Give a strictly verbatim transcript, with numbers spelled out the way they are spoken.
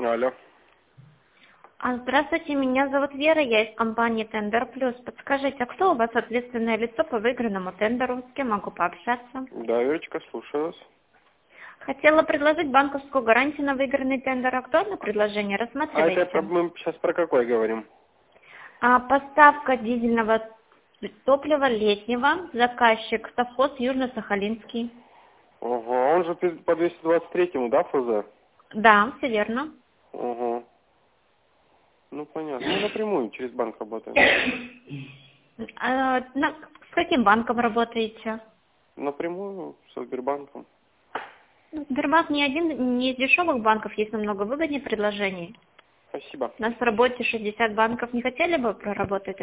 Алло. А, Здравствуйте, меня зовут Вера, я из компании Тендер Плюс. Подскажите, а кто у вас ответственное лицо по выигранному тендеру? С кем могу пообщаться? Да, Верочка, слушаю вас. Хотела предложить банковскую гарантию на выигранный тендер. Актуально предложение? А Рассматриваете? это про- мы сейчас про какой говорим? А, поставка дизельного топлива летнего. Заказчик совхоз Южно-Сахалинский. Ого, он же пи- по двести двадцать третьему, да, ФЗ? Да, все верно. Ого. Ну, понятно. Мы напрямую через банк работаем. А, на- с каким банком работаете? Напрямую со Сбербанком. Ну, Сбербанк не один, не из дешевых банков, есть намного выгоднее предложений. Спасибо. У нас в работе шестьдесят банков. Не хотели бы проработать